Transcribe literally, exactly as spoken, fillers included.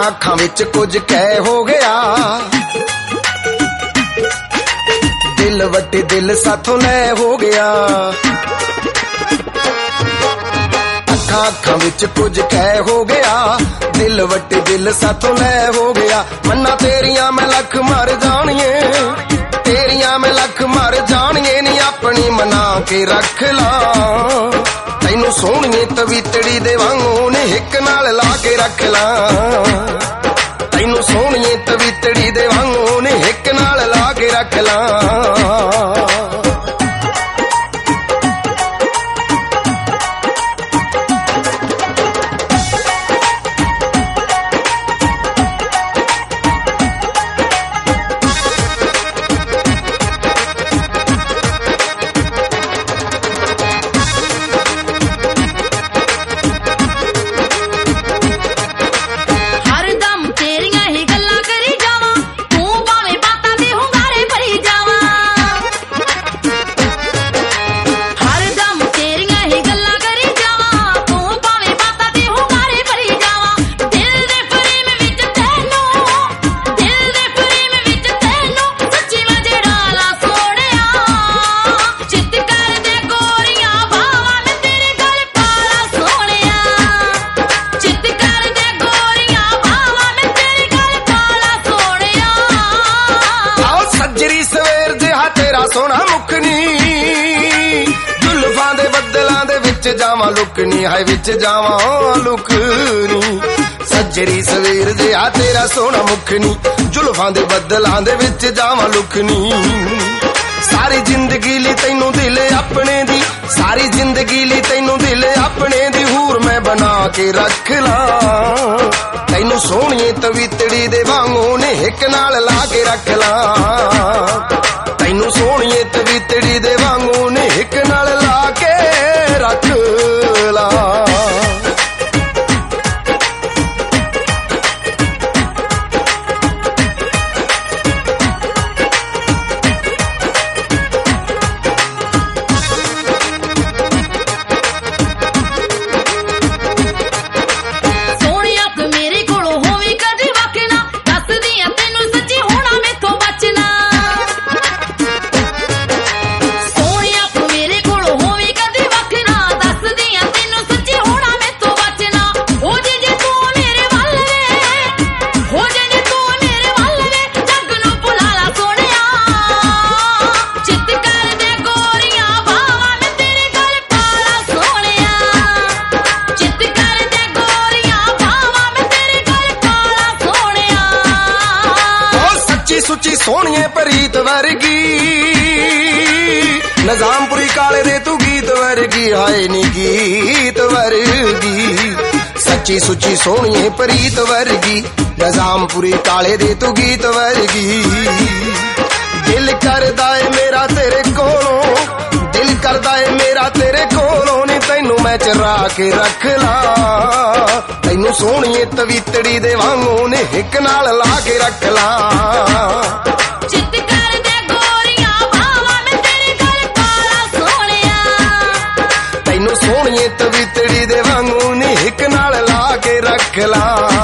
ਅੱਖਾਂ ਅੱਖਾਂ ਵਿੱਚ ਕੁਝ ਕਹਿ ਹੋ ਗਿਆ, ਦਿਲ ਵੱਟੇ ਦਿਲ ਸਾਥੋਂ ਲੈ ਹੋ ਗਿਆ। ਅੱਖਾਂ ਅੱਖਾਂ ਵਿੱਚ ਕੁਝ ਕਹਿ ਹੋ ਗਿਆ, ਦਿਲ ਵੱਟੇ ਦਿਲ ਸਾਥੋਂ ਲੈ ਹੋ ਗਿਆ। ਮੰਨਾ ਤੇਰੀਆਂ ਮੈਂ ਲੱਖ ਮਰ ਜਾਣੀਏ, ਤੇਰੀਆਂ ਮੈਂ ਲੱਖ ਮਰ ਜਾਣੀਏ ਨੀ ਆਪਣੀ ਮਨਾ ਕੇ ਰੱਖ ਲਾਂ। ਤੈਨੂੰ ਸੋਹਣੀਏ ਤਵੀਤੜੀ ਦੇ ਵਾਂਗੂ ਨੇ ਹਿੱਕ ਨਾਲ ਲਾ ਕੇ ਰੱਖ ਲਾਂ। ਤੈਨੂੰ ਸੋਹਣੀਏ ਤਵੀਤੜੀ ਦੇ ਵਾਂਗੂ ਨੇ ਹਿੱਕ ਨਾਲ ਲਾ ਕੇ ਰੱਖ ਲਾਂ। ਸੋਹਣਾ ਮੁਖਨੀ ਜ਼ੁਲਫਾਂ ਦੇ ਬੱਦਲਾਂ ਦੇ ਵਿੱਚ ਜਾਵਾਂ ਲੁਕਣੀ, ਹਾਏ ਵਿੱਚ ਜਾਵਾਂ ਲੁਕਣੀ। ਸੱਜਰੀ ਸਵੇਰ ਜਿਹਾ ਤੇਰਾ ਸੋਹਣਾ ਮੁਖਨੀ ਜ਼ੁਲਫਾਂ ਦੇ ਬੱਦਲਾਂ ਦੇ ਵਿੱਚ ਜਾਵਾਂ ਲੁਕਣੀ। ਸਾਰੀ ਜ਼ਿੰਦਗੀ ਲਈ ਤੈਨੂੰ ਦਿਲ ਆਪਣੇ ਦੀ, ਸਾਰੀ ਜ਼ਿੰਦਗੀ ਲਈ ਤੈਨੂੰ ਦਿਲ ਆਪਣੇ ਦੀ ਹੂਰ ਮੈਂ ਬਣਾ ਕੇ ਰੱਖ ਲਾਂ। ਤੈਨੂੰ ਸੋਹਣੀਏ ਤਵੀਤੜੀ ਦੇ ਵਾਂਗੂ ਨੇ ਹਿੱਕ ਨਾਲ ਲਾ ਕੇ ਰੱਖ ਲਾਂ। ਤੈਨੂੰ ਸੋਹਣੀਏ ਤਵੀਤੜੀ ਦੇ ਵਾਂਗੂ ਨੇ ਹਿੱਕ ਨਾਲ ਲਾ ਕੇ ਰੱਖ ਲਾ। ਸੁੱਚੀ ਸੋਹਣੀਏ ਪ੍ਰੀਤ ਵਰਗੀ, ਨਿਜ਼ਾਮਪੁਰੀ ਕਾਲੇ ਦੇ ਤੂੰ ਗੀਤ ਵਰਗੀ, ਹਾਏ ਨੀ ਗੀਤ ਵਰਗੀ। ਸੱਚੀ ਸੁੱਚੀ ਸੋਹਣੀਏ ਪ੍ਰੀਤ ਵਰਗੀ, ਨਿਜ਼ਾਮਪੁਰੀ ਕਾਲੇ ਦੇ ਤੂੰ ਗੀਤ ਵਰਗੀ। ਦਿਲ ਕਰਦਾ ਏ ਮੇਰਾ ਤੇਰੇ ਕੋਲੋਂ, ਦਿਲ ਕਰਦਾ ਏ ਮੇਰਾ ਤੇਰੇ ਕੋਲੋਂ ਨੀ ਤੈਨੂੰ ਮੈਂ ਚਰਾ ਕੇ ਰੱਖ ਲਾਂ। ਤੈਨੂੰ ਸੋਹਣੀਏ ਤਵੀਤੜੀ ਦੇ ਵਾਂਗੂ ਨੇ ਹਿੱਕ ਨਾਲ ਲਾ ਕੇ ਰੱਖ ਲਾਂ। ਚਿੱਤ ਕਰਦੇ ਗੋਰੀਆਂ ਭਾਵਾਂ ਮੈਂ ਤੇਰੇ ਗਲ ਪਾਲਾ ਸੋਹਣਿਆ। ਤੈਨੂੰ ਸੋਹਣੀਏ ਤਵੀਤੜੀ ਦੇ ਵਾਂਗੂ ਨੇ ਹਿੱਕ ਨਾਲ ਲਾ ਕੇ ਰੱਖ ਲਾਂ।